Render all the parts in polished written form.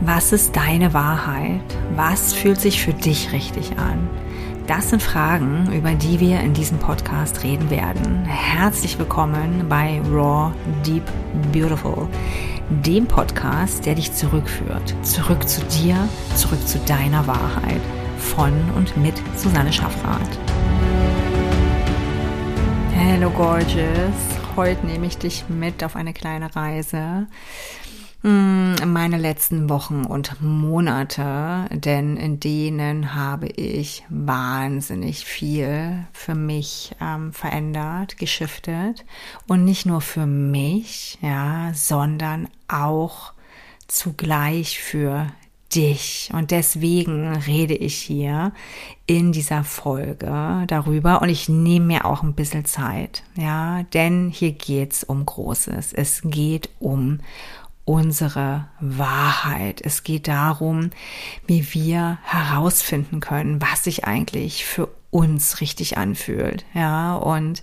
Was ist deine Wahrheit? Was fühlt sich für dich richtig an? Das sind Fragen, über die wir in diesem Podcast reden werden. Herzlich willkommen bei Raw, Deep, Beautiful, dem Podcast, der dich zurückführt. Zurück zu dir, zurück zu deiner Wahrheit. Von und mit Susanne Schaffrath. Hello Gorgeous, heute nehme ich dich mit auf eine kleine Reise. Meine letzten Wochen und Monate, denn in denen habe ich wahnsinnig viel für mich verändert, geschiftet und nicht nur für mich, ja, sondern auch zugleich für dich. Und deswegen rede ich hier in dieser Folge darüber und ich nehme mir auch ein bisschen Zeit, ja, denn hier geht's um Großes. Es geht um unsere Wahrheit. Es geht darum, wie wir herausfinden können, was sich eigentlich für uns richtig anfühlt. Ja, und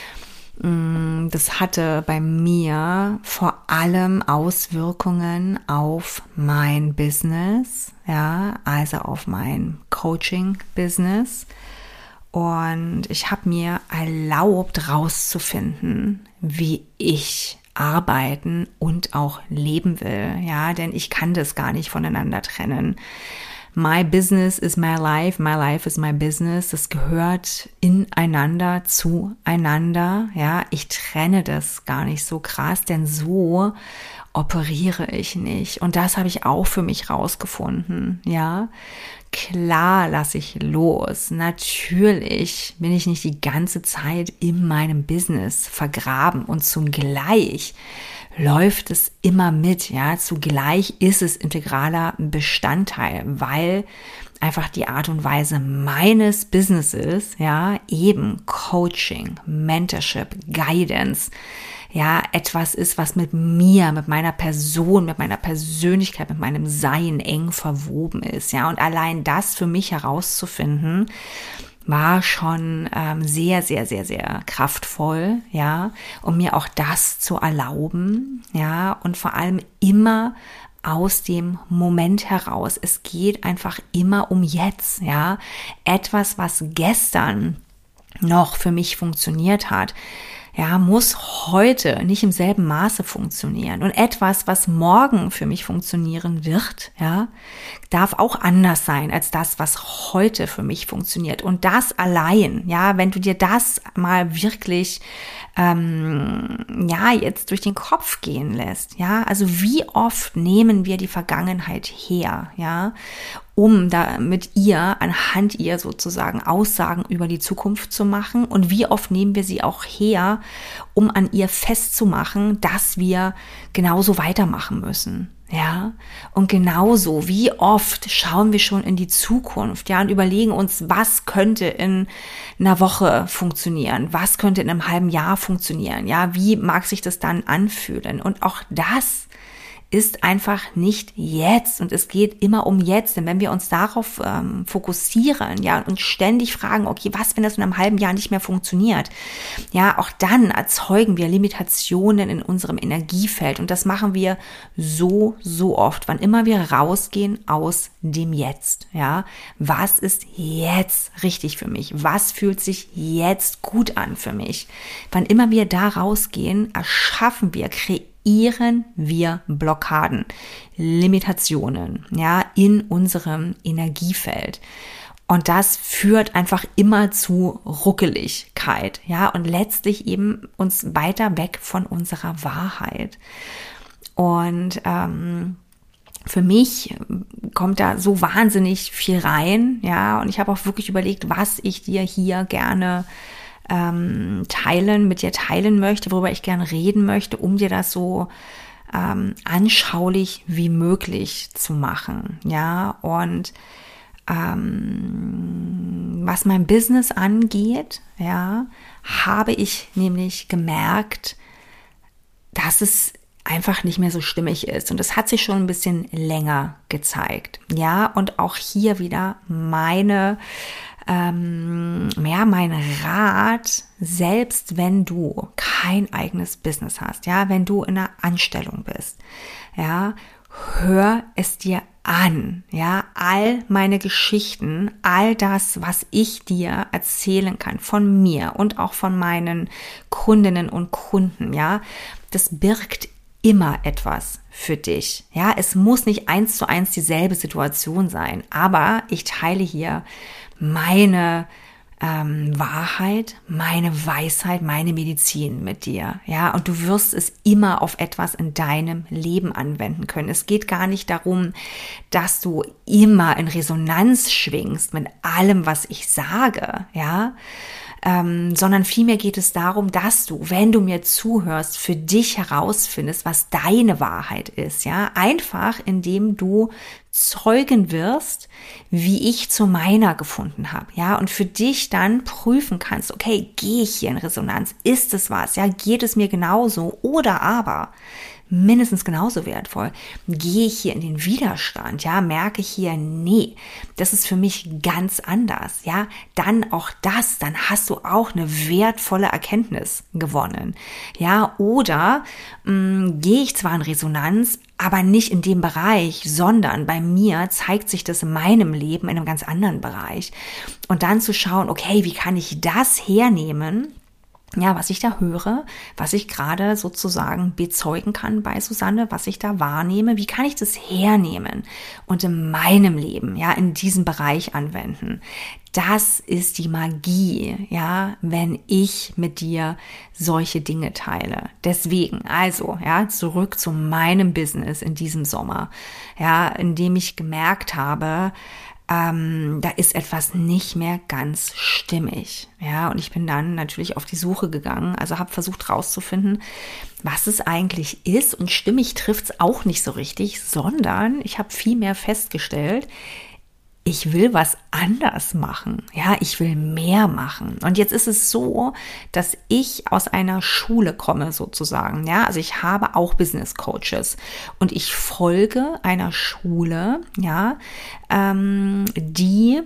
das hatte bei mir vor allem Auswirkungen auf mein Business, ja, also auf mein Coaching-Business. Und ich habe mir erlaubt, rauszufinden, wie ich arbeiten und auch leben will, ja, denn ich kann das gar nicht voneinander trennen. My business is my life is my business, das gehört ineinander, zueinander, ja, ich trenne das gar nicht so krass, denn so operiere ich nicht und das habe ich auch für mich rausgefunden, ja. Klar lasse ich los. Natürlich bin ich nicht die ganze Zeit in meinem Business vergraben und zugleich läuft es immer mit, ja. Zugleich ist es integraler Bestandteil, weil einfach die Art und Weise meines Businesses, ja, eben Coaching, Mentorship, Guidance, ja, etwas ist, was mit mir, mit meiner Person, mit meiner Persönlichkeit, mit meinem Sein eng verwoben ist, ja, und allein das für mich herauszufinden, war schon sehr, sehr, sehr, sehr kraftvoll, ja, um mir auch das zu erlauben, ja, und vor allem immer aus dem Moment heraus. Es geht einfach immer um jetzt, ja, etwas, was gestern noch für mich funktioniert hat, ja, muss heute nicht im selben Maße funktionieren. Und etwas, was morgen für mich funktionieren wird, ja, darf auch anders sein als das, was heute für mich funktioniert. Und das allein, ja, wenn du dir das mal wirklich, ja, jetzt durch den Kopf gehen lässt, ja, also wie oft nehmen wir die Vergangenheit her, ja, um da mit ihr, anhand ihr sozusagen Aussagen über die Zukunft zu machen und wie oft nehmen wir sie auch her, um an ihr festzumachen, dass wir genauso weitermachen müssen. Ja, und genauso, wie oft schauen wir schon in die Zukunft, ja, und überlegen uns, was könnte in einer Woche funktionieren, was könnte in einem halben Jahr funktionieren, ja, wie mag sich das dann anfühlen? Und auch das ist einfach nicht jetzt und es geht immer um jetzt, denn wenn wir uns darauf fokussieren, ja, und ständig fragen, okay, was, wenn das in einem halben Jahr nicht mehr funktioniert, ja, auch dann erzeugen wir Limitationen in unserem Energiefeld und das machen wir so oft, wann immer wir rausgehen aus dem Jetzt, ja, was ist jetzt richtig für mich, was fühlt sich jetzt gut an für mich, wann immer wir da rausgehen, erschaffen wir, kreieren wir Blockaden, Limitationen, ja, in unserem Energiefeld. Und das führt einfach immer zu Ruckeligkeit, ja, und letztlich eben uns weiter weg von unserer Wahrheit. Und für mich kommt da so wahnsinnig viel rein, ja, und ich habe auch wirklich überlegt, was ich dir hier gerne mit dir teilen möchte, worüber ich gerne reden möchte, um dir das so anschaulich wie möglich zu machen, ja, und was mein Business angeht, ja, habe ich nämlich gemerkt, dass es einfach nicht mehr so stimmig ist. Und das hat sich schon ein bisschen länger gezeigt. Ja, und auch hier wieder mein Rat, selbst wenn du kein eigenes Business hast, ja, wenn du in einer Anstellung bist, ja, hör es dir an, ja, all meine Geschichten, all das, was ich dir erzählen kann von mir und auch von meinen Kundinnen und Kunden, ja, das birgt immer etwas für dich, ja, es muss nicht 1:1 dieselbe Situation sein, aber ich teile hier meine Wahrheit, meine Weisheit, meine Medizin mit dir, ja, und du wirst es immer auf etwas in deinem Leben anwenden können. Es geht gar nicht darum, dass du immer in Resonanz schwingst mit allem, was ich sage, ja, sondern vielmehr geht es darum, dass du, wenn du mir zuhörst, für dich herausfindest, was deine Wahrheit ist, ja, einfach indem du zeugen wirst, wie ich zu meiner gefunden habe, ja, und für dich dann prüfen kannst, okay, gehe ich hier in Resonanz, ist es was, ja, geht es mir genauso oder aber mindestens genauso wertvoll, gehe ich hier in den Widerstand, ja, merke ich hier, nee, das ist für mich ganz anders, ja, dann auch das, dann hast du auch eine wertvolle Erkenntnis gewonnen, ja, oder gehe ich zwar in Resonanz, aber nicht in dem Bereich, sondern bei mir zeigt sich das in meinem Leben in einem ganz anderen Bereich. Und dann zu schauen, okay, wie kann ich das hernehmen, ja, was ich da höre, was ich gerade sozusagen bezeugen kann bei Susanne, was ich da wahrnehme, wie kann ich das hernehmen und in meinem Leben, ja, in diesem Bereich anwenden. Das ist die Magie, ja, wenn ich mit dir solche Dinge teile. Deswegen, also, ja, zurück zu meinem Business in diesem Sommer, ja, in dem ich gemerkt habe, da ist etwas nicht mehr ganz stimmig, ja, und ich bin dann natürlich auf die Suche gegangen, also habe versucht rauszufinden, was es eigentlich ist, und stimmig trifft's auch nicht so richtig, sondern ich habe viel mehr festgestellt, ich will was anders machen, ja, ich will mehr machen. Und jetzt ist es so, dass ich aus einer Schule komme sozusagen, ja, also ich habe auch Business Coaches und ich folge einer Schule, ja, die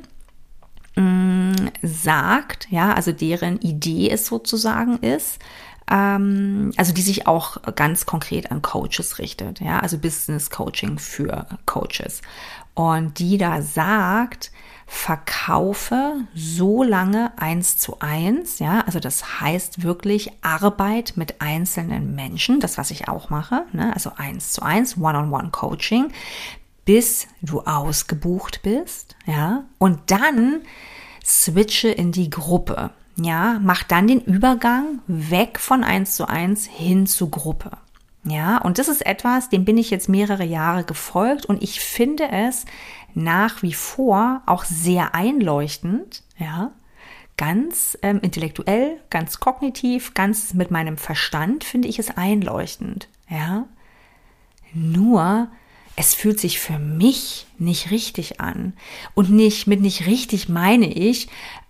sagt, ja, also deren Idee es sozusagen ist, also die sich auch ganz konkret an Coaches richtet, ja, also Business Coaching für Coaches. Und die da sagt, verkaufe so lange 1:1, ja, also das heißt wirklich Arbeit mit einzelnen Menschen, das was ich auch mache, ne, also 1:1, One-on-One-Coaching, bis du ausgebucht bist, ja, und dann switche in die Gruppe, ja, mach dann den Übergang weg von 1:1 hin zu Gruppe. Ja, und das ist etwas, dem bin ich jetzt mehrere Jahre gefolgt und ich finde es nach wie vor auch sehr einleuchtend, ja, ganz intellektuell, ganz kognitiv, ganz mit meinem Verstand finde ich es einleuchtend, ja. Nur, es fühlt sich für mich nicht richtig an. Und nicht richtig meine ich,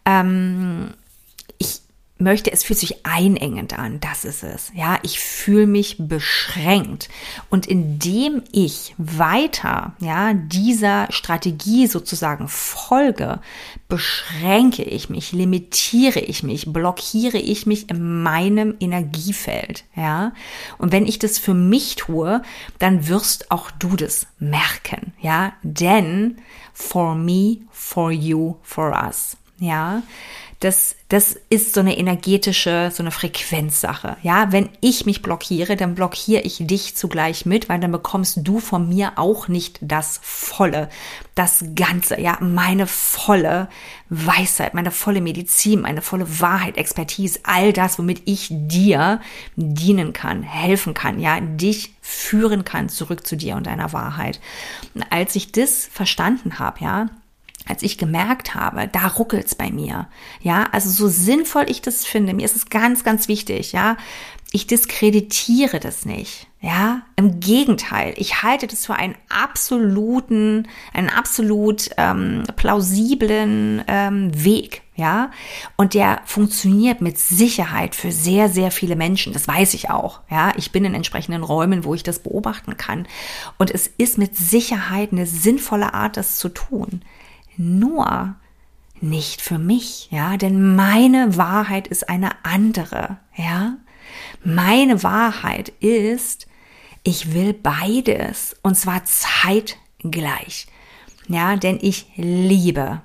es fühlt sich einengend an, das ist es. Ja, ich fühle mich beschränkt. Und indem ich weiter, ja, dieser Strategie sozusagen folge, beschränke ich mich, limitiere ich mich, blockiere ich mich in meinem Energiefeld, ja. Und wenn ich das für mich tue, dann wirst auch du das merken, ja. Denn for me, for you, for us, ja. Das ist so eine energetische, so eine Frequenzsache. Ja, wenn ich mich blockiere, dann blockiere ich dich zugleich mit, weil dann bekommst du von mir auch nicht das Volle, das Ganze, ja, meine volle Weisheit, meine volle Medizin, meine volle Wahrheit, Expertise, all das, womit ich dir dienen kann, helfen kann, ja, dich führen kann zurück zu dir und deiner Wahrheit. Und als ich das verstanden habe, ja, als ich gemerkt habe, da ruckelt's bei mir, ja, also so sinnvoll ich das finde, mir ist es ganz, ganz wichtig, ja, ich diskreditiere das nicht, ja, im Gegenteil, ich halte das für einen absolut plausiblen Weg, ja, und der funktioniert mit Sicherheit für sehr, sehr viele Menschen, das weiß ich auch, ja, ich bin in entsprechenden Räumen, wo ich das beobachten kann und es ist mit Sicherheit eine sinnvolle Art, das zu tun. Nur nicht für mich, ja, denn meine Wahrheit ist eine andere, ja. Meine Wahrheit ist, Ich will beides und zwar zeitgleich. Ja, denn ich liebe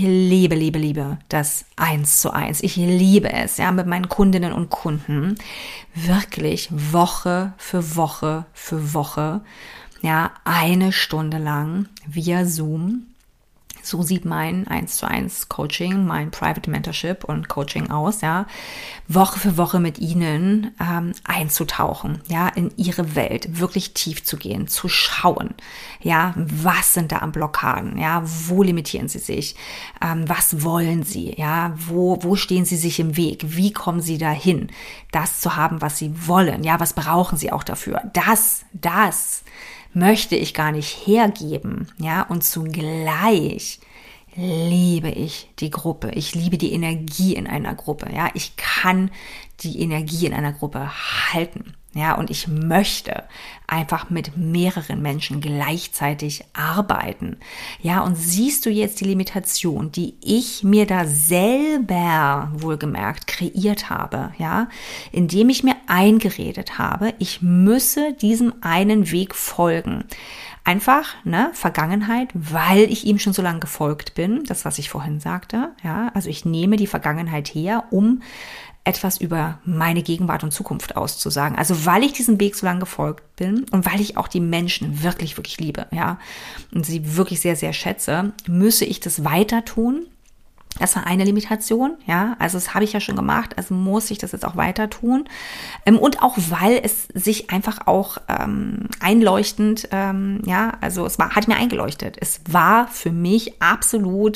das 1:1. Ich liebe es, ja, mit meinen Kundinnen und Kunden wirklich Woche für Woche für Woche, ja, 1 Stunde lang via Zoom. So sieht mein 1:1 Coaching, mein Private Mentorship und Coaching aus, ja. Woche für Woche mit ihnen einzutauchen, ja, in ihre Welt, wirklich tief zu gehen, zu schauen, ja, was sind da an Blockaden, ja, wo limitieren sie sich, was wollen sie, ja, wo stehen sie sich im Weg, wie kommen sie dahin, das zu haben, was sie wollen, ja, was brauchen sie auch dafür, das möchte ich gar nicht hergeben, ja, und zugleich liebe ich die Gruppe, ich liebe die Energie in einer Gruppe, ja, ich kann die Energie in einer Gruppe halten, ja, und ich möchte einfach mit mehreren Menschen gleichzeitig arbeiten, ja, und siehst du jetzt die Limitation, die ich mir da selber wohlgemerkt kreiert habe, ja, indem ich mir eingeredet habe, ich müsse diesem einen Weg folgen. Einfach, Vergangenheit, weil ich ihm schon so lange gefolgt bin, das, was ich vorhin sagte, ja, also ich nehme die Vergangenheit her, um etwas über meine Gegenwart und Zukunft auszusagen. Also weil ich diesem Weg so lange gefolgt bin und weil ich auch die Menschen wirklich, wirklich liebe, ja, und sie wirklich sehr, sehr schätze, müsse ich das weiter tun. Das war eine Limitation, ja, also das habe ich ja schon gemacht, also muss ich das jetzt auch weiter tun. Und auch, weil es sich einfach auch einleuchtend, also hat mir eingeleuchtet. Es war für mich absolut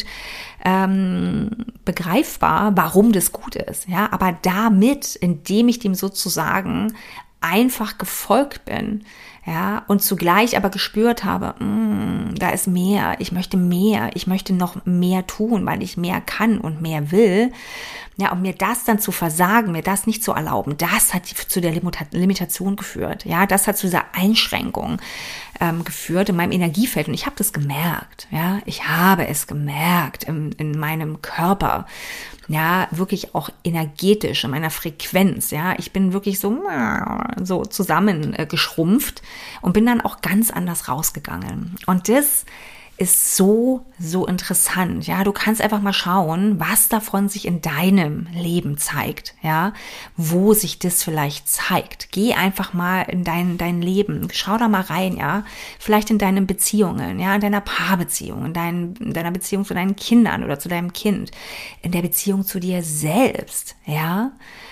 begreifbar, warum das gut ist, ja, aber damit, indem ich dem sozusagen einfach gefolgt bin, ja, und zugleich aber gespürt habe, da ist mehr, ich möchte noch mehr tun, weil ich mehr kann und mehr will, ja, und mir das dann zu versagen, mir das nicht zu erlauben, das hat zu der Limitation geführt, ja, das hat zu dieser Einschränkung geführt in meinem Energiefeld und ich habe das gemerkt, ja, ich habe es gemerkt in meinem Körper, ja, wirklich auch energetisch in meiner Frequenz, ja, ich bin wirklich so zusammengeschrumpft und bin dann auch ganz anders rausgegangen und das ist so interessant, ja, du kannst einfach mal schauen, was davon sich in deinem Leben zeigt, ja, wo sich das vielleicht zeigt. Geh einfach mal in dein Leben, schau da mal rein, ja, vielleicht in deinen Beziehungen, ja, in deiner Paarbeziehung, in deiner Beziehung zu deinen Kindern oder zu deinem Kind, in der Beziehung zu dir selbst, ja,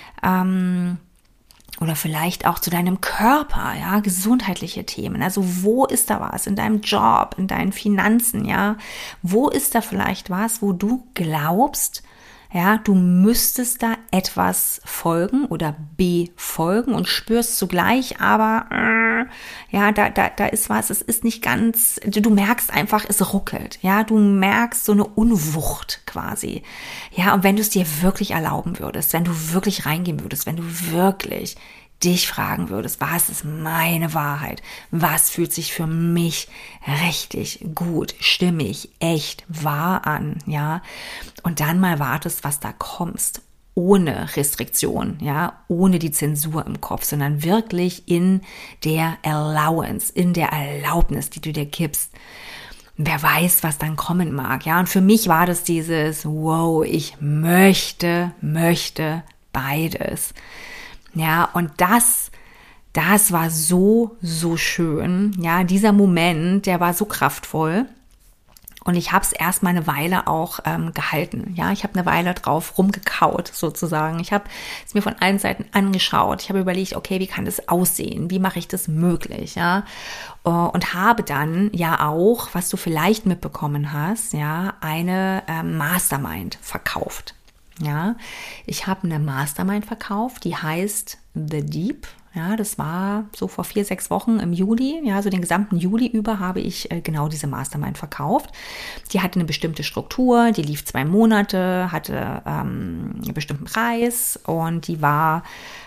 oder vielleicht auch zu deinem Körper, ja, gesundheitliche Themen. Also wo ist da was in deinem Job, in deinen Finanzen, ja? Wo ist da vielleicht was, wo du glaubst, ja, du müsstest da etwas folgen oder befolgen und spürst zugleich, aber ja, da ist was, es ist nicht ganz, du merkst einfach, es ruckelt, ja, du merkst so eine Unwucht quasi, ja, und wenn du es dir wirklich erlauben würdest, wenn du wirklich reingehen würdest, wenn du wirklich dich fragen würdest, was ist meine Wahrheit? Was fühlt sich für mich richtig gut, stimmig, echt, wahr an, ja? Und dann mal wartest, was da kommst, ohne Restriktion, ja, ohne die Zensur im Kopf, sondern wirklich in der Allowance, in der Erlaubnis, die du dir gibst. Wer weiß, was dann kommen mag, ja? Und für mich war das dieses, wow, ich möchte beides. Ja, und das war so schön. Ja, dieser Moment, der war so kraftvoll. Und ich habe es erst mal eine Weile auch gehalten. Ja, ich habe eine Weile drauf rumgekaut sozusagen. Ich habe es mir von allen Seiten angeschaut. Ich habe überlegt, okay, wie kann das aussehen? Wie mache ich das möglich? Ja, und habe dann ja auch, was du vielleicht mitbekommen hast, ja, eine Mastermind verkauft. Ja, ich habe eine Mastermind verkauft, die heißt The Deep. Ja, das war so vor 4-6 Wochen im Juli. Ja, so den gesamten Juli über habe ich genau diese Mastermind verkauft. Die hatte eine bestimmte Struktur, die lief 2 Monate, hatte einen bestimmten Preis und die war,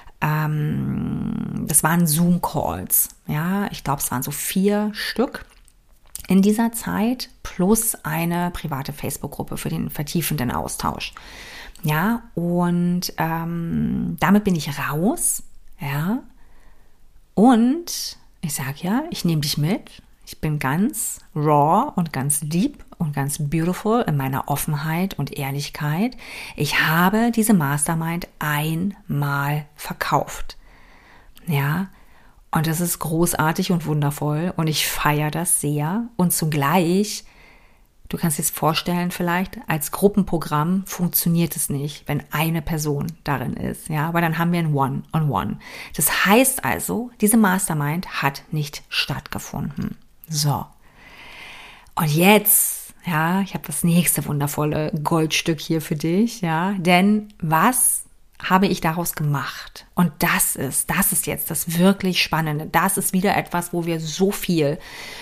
das waren Zoom-Calls. Ja, ich glaube, es waren so 4 Stück in dieser Zeit plus eine private Facebook-Gruppe für den vertiefenden Austausch. Ja, und damit bin ich raus, ja, und Ich sage ja, ich nehme dich mit. Ich bin ganz raw und ganz deep und ganz beautiful in meiner Offenheit und Ehrlichkeit. Ich habe diese Mastermind einmal verkauft. Ja, und das ist großartig und wundervoll und ich feiere das sehr. Und zugleich, du kannst dir das vorstellen vielleicht, als Gruppenprogramm funktioniert es nicht, wenn eine Person darin ist. Ja, aber dann haben wir ein One-on-One. Das heißt also, diese Mastermind hat nicht stattgefunden. So. Und jetzt, ja, ich habe das nächste wundervolle Goldstück hier für dich, ja, denn was habe ich daraus gemacht? Und das ist jetzt das wirklich Spannende. Das ist wieder etwas, wo wir so viel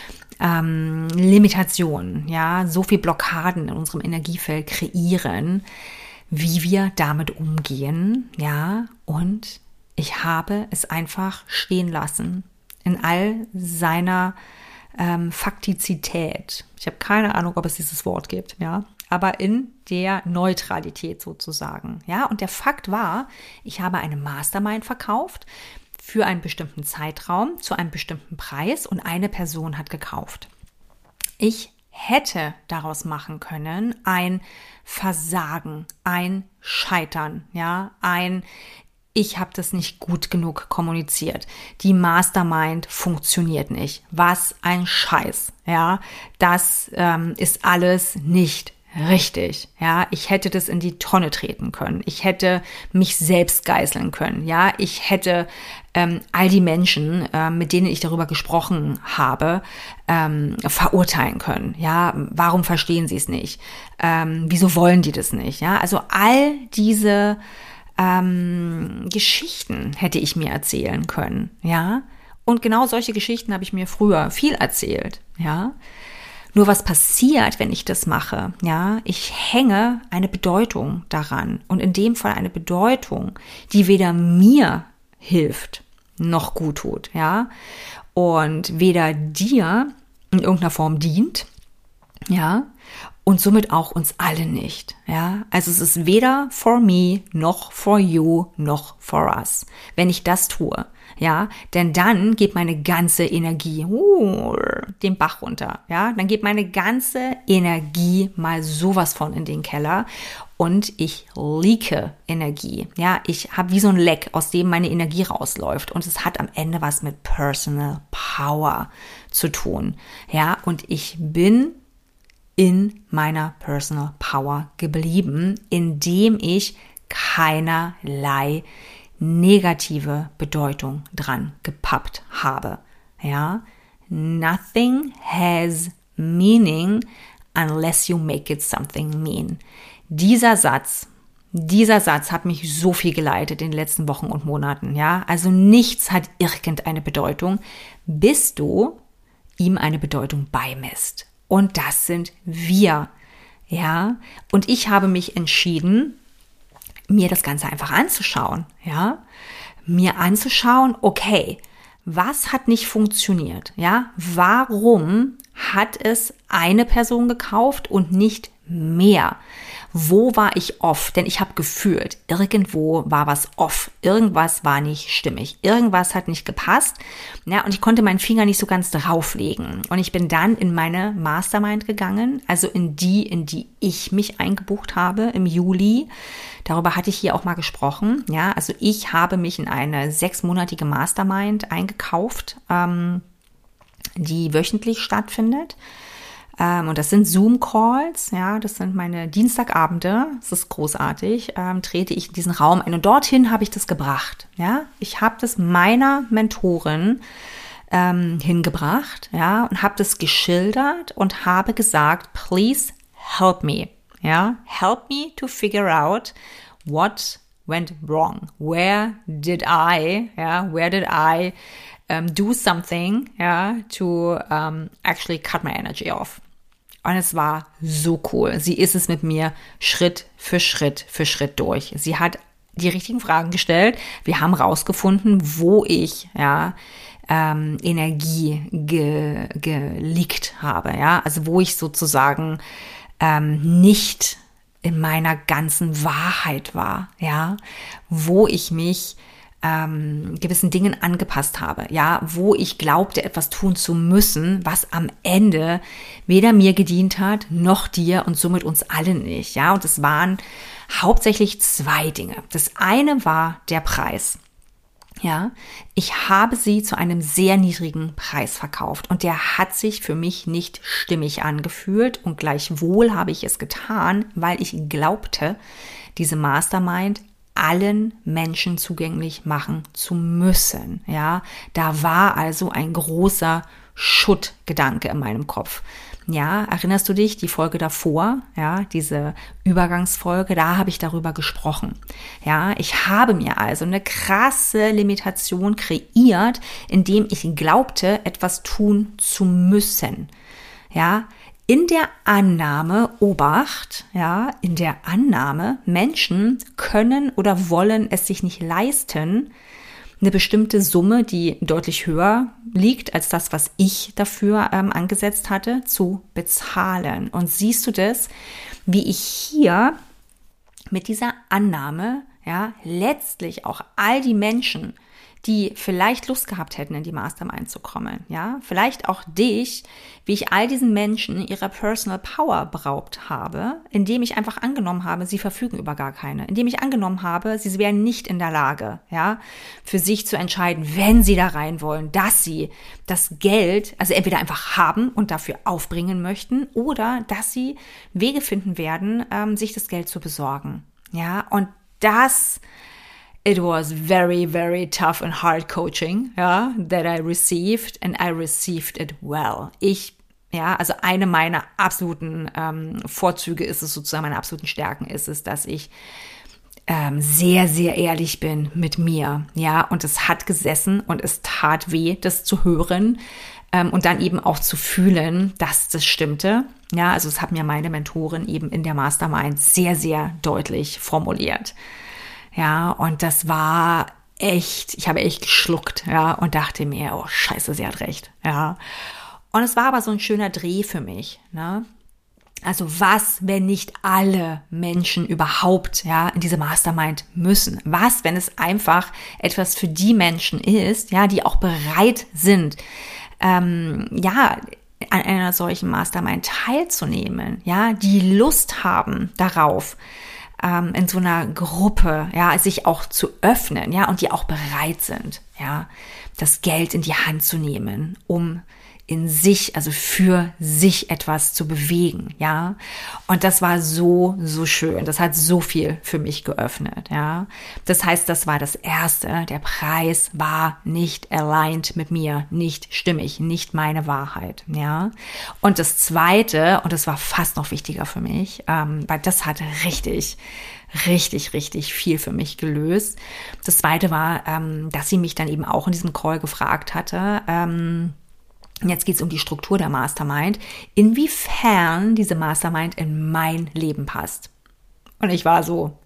Limitationen, ja, so viel Blockaden in unserem Energiefeld kreieren, wie wir damit umgehen, ja, und ich habe es einfach stehen lassen in all seiner Faktizität. Ich habe keine Ahnung, ob es dieses Wort gibt, ja, aber in der Neutralität sozusagen, ja, und der Fakt war, ich habe eine Mastermind verkauft für einen bestimmten Zeitraum zu einem bestimmten Preis und eine Person hat gekauft. Ich hätte daraus machen können ein Versagen, ein Scheitern, ja, ich habe das nicht gut genug kommuniziert. Die Mastermind funktioniert nicht. Was ein Scheiß, ja, das ist alles nicht richtig, ja, ich hätte das in die Tonne treten können. Ich hätte mich selbst geißeln können, ja, ich hätte all die Menschen, mit denen ich darüber gesprochen habe, verurteilen können, ja, warum verstehen sie es nicht, wieso wollen die das nicht, ja, also all diese Geschichten hätte ich mir erzählen können, ja, und genau solche Geschichten habe ich mir früher viel erzählt, ja. Nur was passiert, wenn ich das mache? Ja, ich hänge eine Bedeutung daran und in dem Fall eine Bedeutung, die weder mir hilft noch gut tut, ja, und weder dir in irgendeiner Form dient, ja, und somit auch uns alle nicht, ja. Also es ist weder for me, noch for you, noch for us, wenn ich das tue, ja, denn dann geht meine ganze Energie den Bach runter, ja, dann geht meine ganze Energie mal sowas von in den Keller und ich leake Energie, ja, ich habe wie so ein Leck, aus dem meine Energie rausläuft und es hat am Ende was mit Personal Power zu tun, ja, und ich bin in meiner Personal Power geblieben, indem ich keinerlei negative Bedeutung dran gepappt habe. Ja, nothing has meaning unless you make it something mean. Dieser Satz hat mich so viel geleitet in den letzten Wochen und Monaten. Ja, also nichts hat irgendeine Bedeutung, bis du ihm eine Bedeutung beimisst. Und das sind wir, ja. Und ich habe mich entschieden, mir das Ganze einfach anzuschauen, ja. Mir anzuschauen, okay, was hat nicht funktioniert, ja. Warum hat es eine Person gekauft und nicht mehr? Wo war ich off? Denn ich habe gefühlt, irgendwo war was off. Irgendwas war nicht stimmig. Irgendwas hat nicht gepasst. Ja, und ich konnte meinen Finger nicht so ganz drauflegen. Und ich bin dann in meine Mastermind gegangen, also in die ich mich eingebucht habe im Juli. Darüber hatte ich hier auch mal gesprochen. Ja, also ich habe mich in eine 6-monatige Mastermind eingekauft, die wöchentlich stattfindet. Und das sind Zoom-Calls, ja, das sind meine Dienstagabende, das ist großartig, trete ich in diesen Raum ein und dorthin habe ich das gebracht, ja. Ich habe das meiner Mentorin hingebracht, ja, und habe das geschildert und habe gesagt, please help me, ja, help me to figure out what went wrong, where did I do something, to actually cut my energy off. Und es war so cool. Sie ist es mit mir Schritt für Schritt durch. Sie hat die richtigen Fragen gestellt. Wir haben rausgefunden, wo ich Energie geleakt habe. Ja, also wo ich sozusagen nicht in meiner ganzen Wahrheit war. Ja, wo ich mich gewissen Dingen angepasst habe, ja, wo ich glaubte, etwas tun zu müssen, was am Ende weder mir gedient hat, noch dir und somit uns allen nicht, ja. Und es waren hauptsächlich 2 Dinge. Das eine war der Preis. Ja, ich habe sie zu einem sehr niedrigen Preis verkauft und der hat sich für mich nicht stimmig angefühlt und gleichwohl habe ich es getan, weil ich glaubte, diese Mastermind allen Menschen zugänglich machen zu müssen. Ja, da war also ein großer Schuttgedanke in meinem Kopf. Ja, erinnerst du dich, die Folge davor, ja, diese Übergangsfolge, da habe ich darüber gesprochen. Ja, ich habe mir also eine krasse Limitation kreiert, indem ich glaubte, etwas tun zu müssen. Ja, in der Annahme, Obacht, ja, in der Annahme, Menschen können oder wollen es sich nicht leisten, eine bestimmte Summe, die deutlich höher liegt als das, was ich dafür angesetzt hatte, zu bezahlen. Und siehst du das, wie ich hier mit dieser Annahme, ja, letztlich auch all die Menschen, die vielleicht Lust gehabt hätten, in die Mastermind zu kommen, ja, vielleicht auch dich, wie ich all diesen Menschen ihrer Personal Power beraubt habe, indem ich einfach angenommen habe, sie verfügen über gar keine, indem ich angenommen habe, sie wären nicht in der Lage, ja, für sich zu entscheiden, wenn sie da rein wollen, dass sie das Geld, also entweder einfach haben und dafür aufbringen möchten oder dass sie Wege finden werden, sich das Geld zu besorgen, ja, und it was very, very tough and hard coaching, ja, that I received and I received it well. Also eine meiner absoluten Vorzüge ist es sozusagen, meine absoluten Stärken ist es, dass ich sehr, sehr ehrlich bin mit mir, ja, und es hat gesessen und es tat weh, das zu hören und dann eben auch zu fühlen, dass das stimmte. Ja, also es hat mir meine Mentorin eben in der Mastermind sehr, sehr deutlich formuliert. Ja, und das war echt, ich habe echt geschluckt, ja, und dachte mir, oh Scheiße, sie hat recht, ja. Und es war aber so ein schöner Dreh für mich, ne? Also was, wenn nicht alle Menschen überhaupt, ja, in diese Mastermind müssen? Was, wenn es einfach etwas für die Menschen ist, ja, die auch bereit sind, an einer solchen Mastermind teilzunehmen, ja, die Lust haben darauf, in so einer Gruppe, ja, sich auch zu öffnen, ja, und die auch bereit sind, ja, das Geld in die Hand zu nehmen, um in sich, also für sich etwas zu bewegen, ja. Und das war so, so schön. Das hat so viel für mich geöffnet, ja. Das heißt, das war das Erste. Der Preis war nicht aligned mit mir, nicht stimmig, nicht meine Wahrheit, ja. Und das Zweite, und das war fast noch wichtiger für mich, weil das hat richtig viel für mich gelöst. Das Zweite war, dass sie mich dann eben auch in diesem Call gefragt hatte, jetzt geht es um die Struktur der Mastermind, inwiefern diese Mastermind in mein Leben passt. Und ich war so,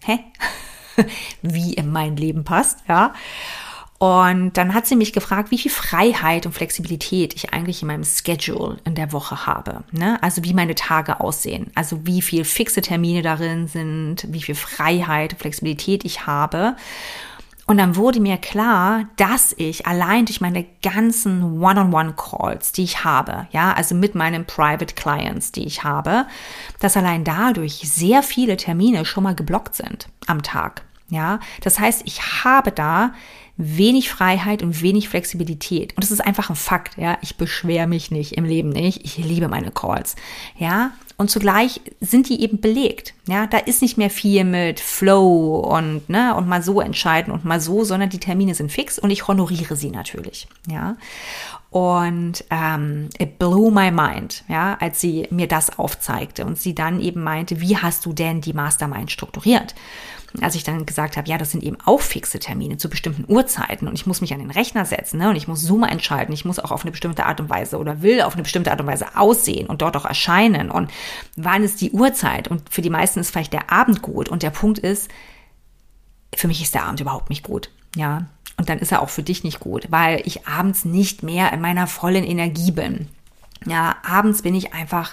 wie in mein Leben passt, ja. Und dann hat sie mich gefragt, wie viel Freiheit und Flexibilität ich eigentlich in meinem Schedule in der Woche habe, ne? Also wie meine Tage aussehen, also wie viel fixe Termine darin sind, wie viel Freiheit und Flexibilität ich habe. Und dann wurde mir klar, dass ich allein durch meine ganzen One-on-One-Calls, die ich habe, ja, also mit meinen Private Clients, die ich habe, dass allein dadurch sehr viele Termine schon mal geblockt sind am Tag, ja. Das heißt, ich habe da wenig Freiheit und wenig Flexibilität. Und das ist einfach ein Fakt, ja. Ich beschwere mich nicht, im Leben nicht. Ich liebe meine Calls, ja. Und zugleich sind die eben belegt, ja. Da ist nicht mehr viel mit Flow und mal so entscheiden und mal so, sondern die Termine sind fix und ich honoriere sie natürlich, ja. Und it blew my mind, ja, als sie mir das aufzeigte und sie dann eben meinte, wie hast du denn die Mastermind strukturiert? Als ich dann gesagt habe, ja, das sind eben auch fixe Termine zu bestimmten Uhrzeiten und ich muss mich an den Rechner setzen, ne, und ich muss Zoom entscheiden, ich muss auch auf eine bestimmte Art und Weise oder will auf eine bestimmte Art und Weise aussehen und dort auch erscheinen und wann ist die Uhrzeit und für die meisten ist vielleicht der Abend gut und der Punkt ist, für mich ist der Abend überhaupt nicht gut, ja, und dann ist er auch für dich nicht gut, weil ich abends nicht mehr in meiner vollen Energie bin. Ja, abends bin ich einfach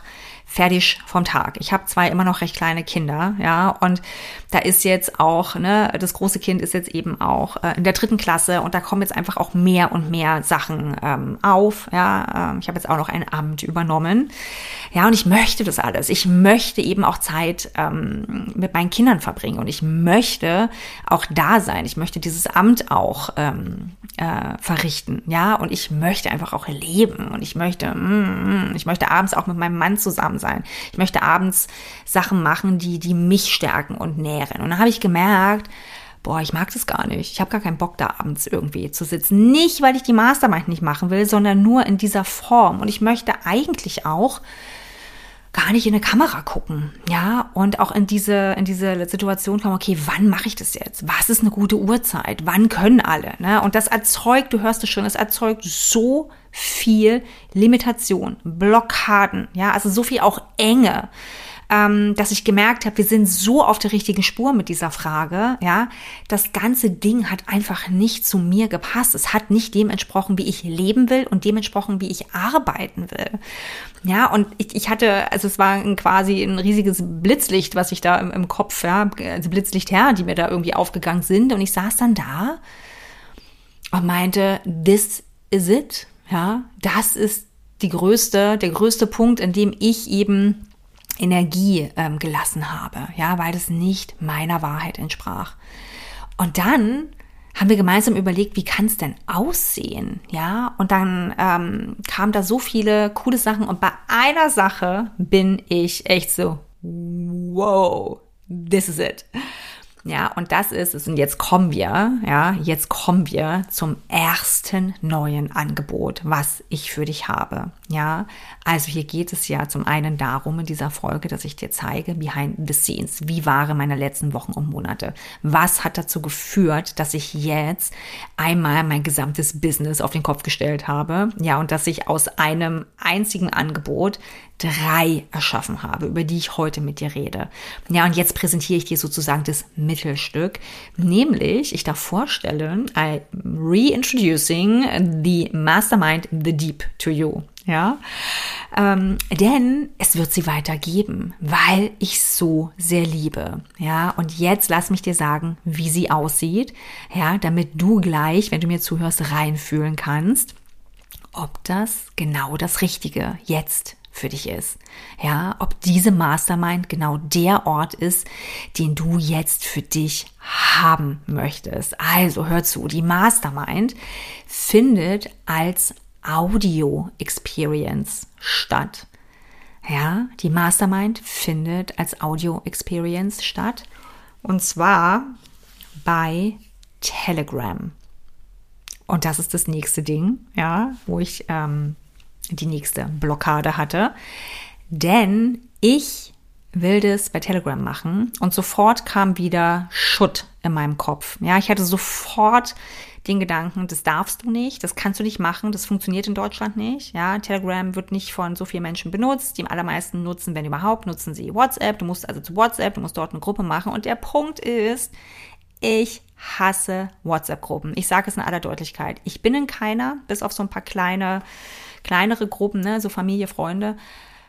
fertig vom Tag. Ich habe zwei immer noch recht kleine Kinder, ja, und da ist jetzt auch, ne, das große Kind ist jetzt eben auch in der 3. Klasse und da kommen jetzt einfach auch mehr und mehr Sachen auf, ja. Ich habe jetzt auch noch ein Amt übernommen, ja, und ich möchte das alles. Ich möchte eben auch Zeit mit meinen Kindern verbringen und ich möchte auch da sein. Ich möchte dieses Amt auch verrichten, ja, und ich möchte einfach auch leben und ich möchte abends auch mit meinem Mann zusammen sein. Ich möchte abends Sachen machen, die mich stärken und nähren. Und dann habe ich gemerkt, boah, ich mag das gar nicht. Ich habe gar keinen Bock, da abends irgendwie zu sitzen. Nicht, weil ich die Mastermind nicht machen will, sondern nur in dieser Form. Und ich möchte eigentlich auch gar nicht in eine Kamera gucken, ja, und auch in diese Situation kommen, okay, wann mache ich das jetzt? Was ist eine gute Uhrzeit? Wann können alle, ne? Und das erzeugt, du hörst es schon, es erzeugt so viel Limitation, Blockaden, ja, also so viel auch Enge, dass ich gemerkt habe, wir sind so auf der richtigen Spur mit dieser Frage, ja, das ganze Ding hat einfach nicht zu mir gepasst. Es hat nicht dem entsprochen, wie ich leben will und dem entsprochen, wie ich arbeiten will. Ja, und ich hatte, also es war quasi ein riesiges Blitzlicht, was ich da im Kopf, ja, also Blitzlichtherren, die mir da irgendwie aufgegangen sind. Und ich saß dann da und meinte, this is it, ja, das ist der größte Punkt, in dem ich eben Energie gelassen habe, ja, weil das nicht meiner Wahrheit entsprach. Und dann haben wir gemeinsam überlegt, wie kann es denn aussehen, ja, und dann kamen da so viele coole Sachen und bei einer Sache bin ich echt so, wow, this is it. Ja, und das ist es. Und jetzt kommen wir zum ersten neuen Angebot, was ich für dich habe. Ja, also hier geht es ja zum einen darum in dieser Folge, dass ich dir zeige, behind the scenes, wie waren meine letzten Wochen und Monate? Was hat dazu geführt, dass ich jetzt einmal mein gesamtes Business auf den Kopf gestellt habe? Ja, und dass ich aus einem einzigen Angebot 3 erschaffen habe, über die ich heute mit dir rede. Ja, und jetzt präsentiere ich dir sozusagen das Mittelstück, nämlich ich darf vorstellen, I'm reintroducing the Mastermind, the Deep to you. Ja, denn es wird sie weitergeben, weil ich so sehr liebe. Ja, und jetzt lass mich dir sagen, wie sie aussieht, ja, damit du gleich, wenn du mir zuhörst, reinfühlen kannst, ob das genau das Richtige jetzt für dich ist. Ja, ob diese Mastermind genau der Ort ist, den du jetzt für dich haben möchtest. Also hör zu, die Mastermind findet als Audio-Experience statt. Ja, die Mastermind findet als Audio-Experience statt und zwar bei Telegram. Und das ist das nächste Ding, ja, wo ich die nächste Blockade hatte, denn ich will das bei Telegram machen und sofort kam wieder Schutt in meinem Kopf. Ja, ich hatte sofort den Gedanken, das darfst du nicht, das kannst du nicht machen, das funktioniert in Deutschland nicht. Ja, Telegram wird nicht von so vielen Menschen benutzt. Die allermeisten nutzen, wenn überhaupt, nutzen sie WhatsApp. Du musst also zu WhatsApp, du musst dort eine Gruppe machen. Und der Punkt ist, ich hasse WhatsApp-Gruppen. Ich sage es in aller Deutlichkeit. Ich bin in keiner, bis auf so ein paar kleinere Gruppen, ne, so Familie, Freunde.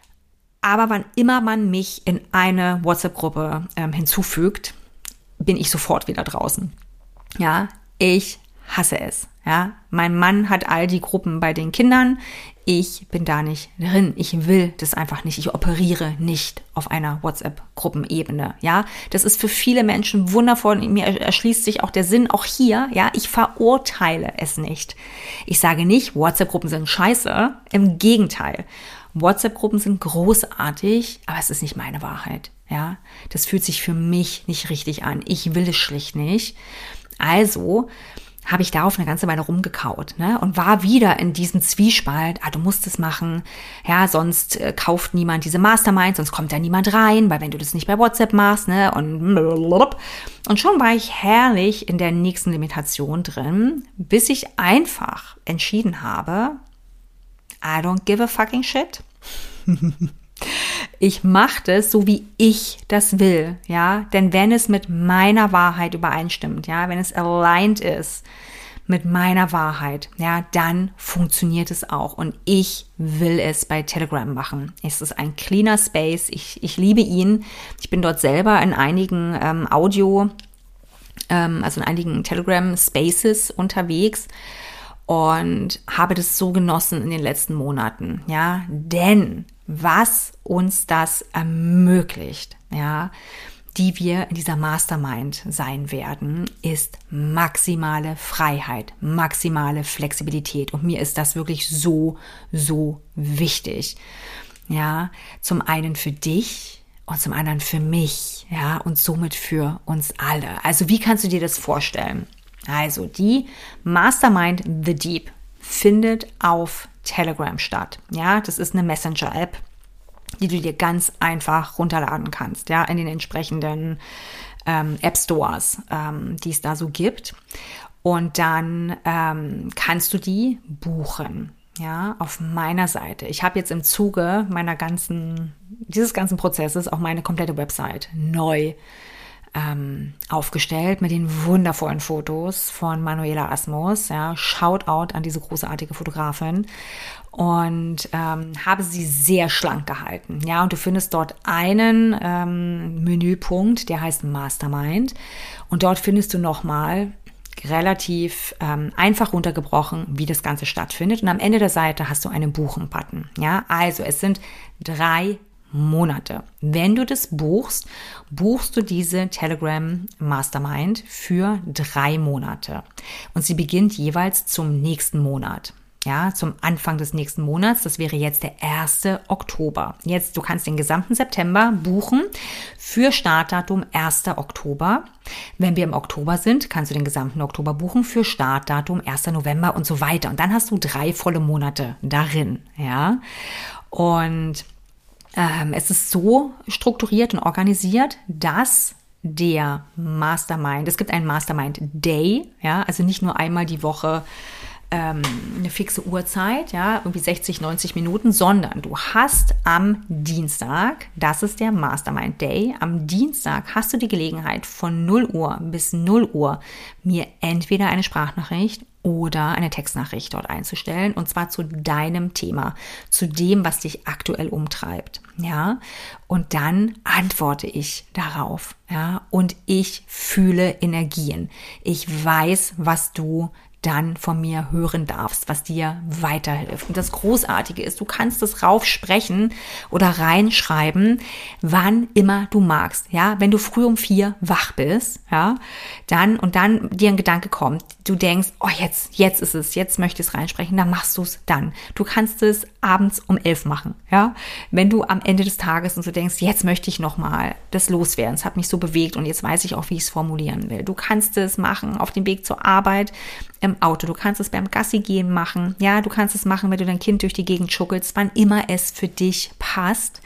Aber wann immer man mich in eine WhatsApp-Gruppe hinzufügt, bin ich sofort wieder draußen. Ja, ich hasse es. Ja, mein Mann hat all die Gruppen bei den Kindern. Ich bin da nicht drin. Ich will das einfach nicht. Ich operiere nicht auf einer WhatsApp-Gruppenebene. Ja, das ist für viele Menschen wundervoll. Mir erschließt sich auch der Sinn, auch hier. Ja, ich verurteile es nicht. Ich sage nicht, WhatsApp-Gruppen sind scheiße. Im Gegenteil. WhatsApp-Gruppen sind großartig, aber es ist nicht meine Wahrheit. Ja, das fühlt sich für mich nicht richtig an. Ich will es schlicht nicht. Also habe ich darauf eine ganze Weile rumgekaut, ne, und war wieder in diesem Zwiespalt, du musst es machen, ja, sonst kauft niemand diese Mastermind, sonst kommt da niemand rein, weil wenn du das nicht bei WhatsApp machst, ne, und schon war ich herrlich in der nächsten Limitation drin, bis ich einfach entschieden habe, I don't give a fucking shit. Ich mache das so, wie ich das will, ja, denn wenn es mit meiner Wahrheit übereinstimmt, ja, wenn es aligned ist mit meiner Wahrheit, ja, dann funktioniert es auch. Und ich will es bei Telegram machen. Es ist ein cleaner Space. Ich liebe ihn. Ich bin dort selber in einigen also in einigen Telegram Spaces unterwegs und habe das so genossen in den letzten Monaten, ja, denn was uns das ermöglicht, ja, die wir in dieser Mastermind sein werden, ist maximale Freiheit, maximale Flexibilität. Und mir ist das wirklich so, so wichtig. Ja, zum einen für dich und zum anderen für mich, ja, und somit für uns alle. Also wie kannst du dir das vorstellen? Also die Mastermind The Deep findet auf Telegram statt. Ja, das ist eine Messenger-App, die du dir ganz einfach runterladen kannst, ja, in den entsprechenden App Stores, die es da so gibt. Und dann kannst du die buchen, ja, auf meiner Seite. Ich habe jetzt im Zuge dieses ganzen Prozesses auch meine komplette Website neu aufgestellt mit den wundervollen Fotos von Manuela Asmus. Ja, Shoutout an diese großartige Fotografin. Und habe sie sehr schlank gehalten. Ja, und du findest dort einen Menüpunkt, der heißt Mastermind. Und dort findest du nochmal relativ einfach runtergebrochen, wie das Ganze stattfindet. Und am Ende der Seite hast du einen Buchen-Button. Ja, also es sind 3 Monate. Wenn du das buchst du diese Telegram Mastermind für 3 Monate. Und sie beginnt jeweils zum nächsten Monat. Ja, zum Anfang des nächsten Monats. Das wäre jetzt der 1. Oktober. Jetzt, du kannst den gesamten September buchen für Startdatum 1. Oktober. Wenn wir im Oktober sind, kannst du den gesamten Oktober buchen für Startdatum 1. November und so weiter. Und dann hast du 3 volle Monate darin. Ja, und es ist so strukturiert und organisiert, dass der Mastermind, es gibt einen Mastermind Day, ja, also nicht nur einmal die Woche eine fixe Uhrzeit, ja, irgendwie 60, 90 Minuten, sondern du hast am Dienstag, das ist der Mastermind Day, am Dienstag hast du die Gelegenheit von 0 Uhr bis 0 Uhr mir entweder eine Sprachnachricht oder eine Textnachricht dort einzustellen, und zwar zu deinem Thema, zu dem, was dich aktuell umtreibt, ja, und dann antworte ich darauf, ja, und ich fühle Energien. Ich weiß, was du dann von mir hören darfst, was dir weiterhilft. Und das Großartige ist, du kannst es raufsprechen oder reinschreiben, wann immer du magst. Ja, wenn du früh um 4 wach bist, ja, dann dir ein Gedanke kommt, du denkst, oh, jetzt ist es, jetzt möchte ich es reinsprechen, dann machst du es dann. Du kannst es abends um 11 machen, ja. Wenn du am Ende des Tages und so denkst, jetzt möchte ich nochmal das loswerden, es hat mich so bewegt und jetzt weiß ich auch, wie ich es formulieren will. Du kannst es machen auf dem Weg zur Arbeit, im Auto, du kannst es beim Gassi gehen machen, ja, du kannst es machen, wenn du dein Kind durch die Gegend schuckelst, wann immer es für dich passt.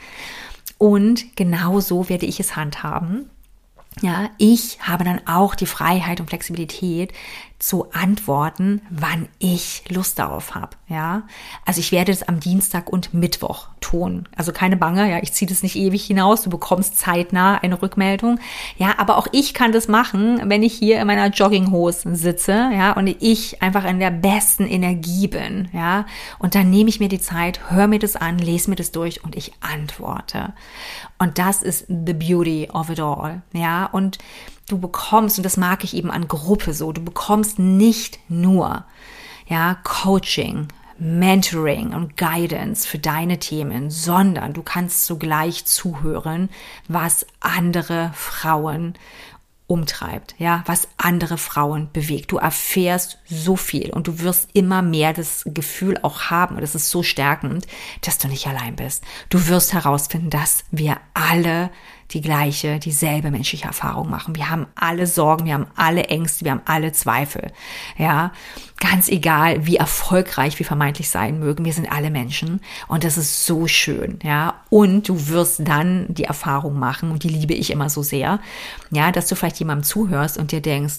Und genau so werde ich es handhaben. Ja, ich habe dann auch die Freiheit und Flexibilität zu antworten, wann ich Lust darauf habe. Ja, also ich werde es am Dienstag und Mittwoch tun. Also keine Bange, ja, ich ziehe das nicht ewig hinaus. Du bekommst zeitnah eine Rückmeldung. Ja, aber auch ich kann das machen, wenn ich hier in meiner Jogginghose sitze, ja, und ich einfach in der besten Energie bin, ja. Und dann nehme ich mir die Zeit, höre mir das an, lese mir das durch und ich antworte. Und das ist the beauty of it all, ja. Und du bekommst, und das mag ich eben an Gruppe so, du bekommst nicht nur, ja, Coaching, Mentoring und Guidance für deine Themen, sondern du kannst zugleich zuhören, was andere Frauen umtreibt, ja, was andere Frauen bewegt. Du erfährst so viel und du wirst immer mehr das Gefühl auch haben, und das ist so stärkend, dass du nicht allein bist. Du wirst herausfinden, dass wir alle dieselbe menschliche Erfahrung machen. Wir haben alle Sorgen, wir haben alle Ängste, wir haben alle Zweifel. Ja, ganz egal, wie erfolgreich wir vermeintlich sein mögen, wir sind alle Menschen und das ist so schön. Ja, und du wirst dann die Erfahrung machen, und die liebe ich immer so sehr, ja, dass du vielleicht jemandem zuhörst und dir denkst,